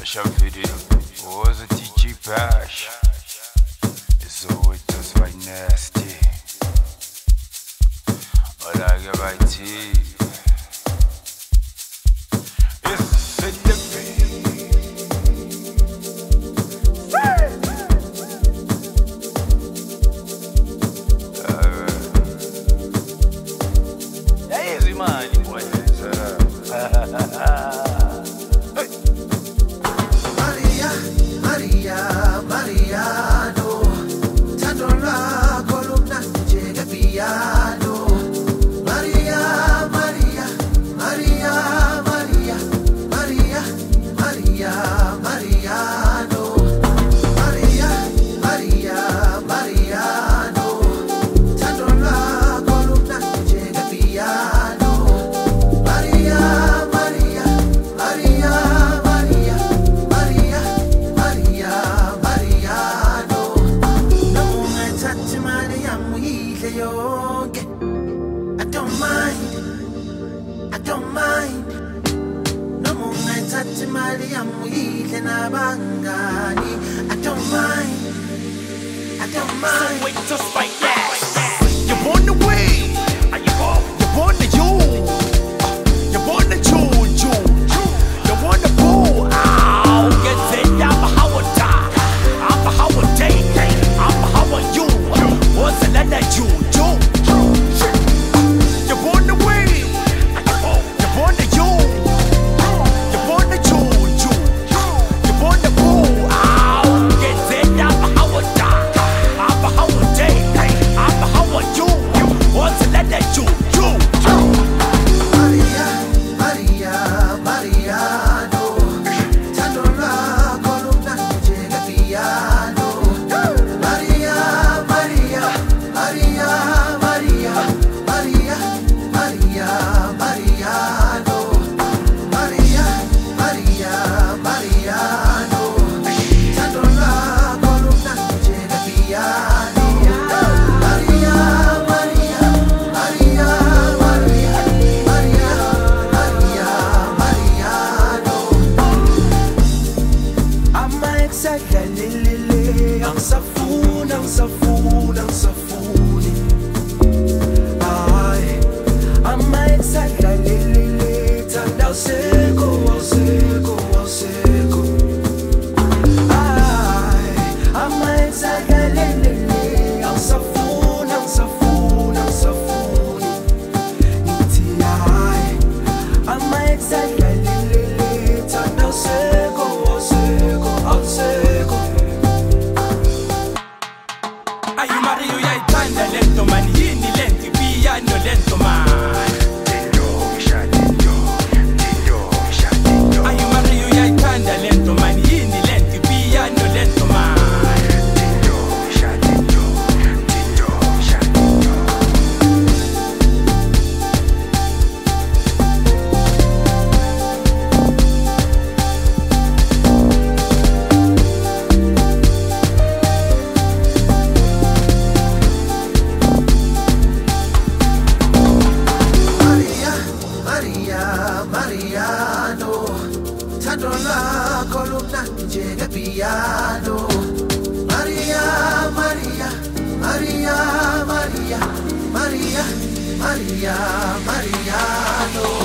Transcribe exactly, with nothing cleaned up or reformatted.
Shaviri was a D J Bash. So it was my nasty. All I get my tea. It's a yeah, easy man, boy. Maria, Mariano, Tandora, columna, llega piano. Maria, Maria, Maria, Maria, Maria, Maria, Mariano. Maria, Maria, Mariano, Tandora, columna, llega piano. Maria, Maria, Maria, Maria, Maria. Maria, Mariano, no one touch Mariam, we yonke. I don't mind, I don't mind. No one touch Mariam, we nabangani. I don't mind, I don't mind. So wait just like that. You're born the way. You're born the you. You're born the June, June. You're born the boo. Ow, get it. I'm a Howard die. I'm a Howard day. I'm a Howard you. What's the letter you? You. You're born the way. You're born the you. You're born the June, June. You're born the boo. Ow, get it. I'm a Howard die. I'm a Howard day. I'm a Howard you. What's the letter you? You. Maria, Maria, Mariano, Tandora, columna, llega piano. Maria, Maria, Maria, Maria, Maria, Maria, Mariano. Maria, Maria, Mariano, Tandora, columna, llega piano. Maria, Maria, Maria, Maria, Maria, Maria, Mariano. Ama exagalelele, ang safun, ang safun, ang safuni. Ay, ama exagalelele, tanda seko, seko, seko. Ay, ama exagalelele, ang safun, ang safun, ang safuni. Ngithi ay, ama exagalelele, tanda seko, seko, seko. Ay, Mario, uyayithanda lento man. Yini lento, piano lento man. Ay, Mario, uyayithanda lento man. Yini lento, piano lento man. Maria, Maria, Mariano, Tandora, columna, llega piano. Maria, Maria, Maria, Maria, Maria, Maria, Mariano.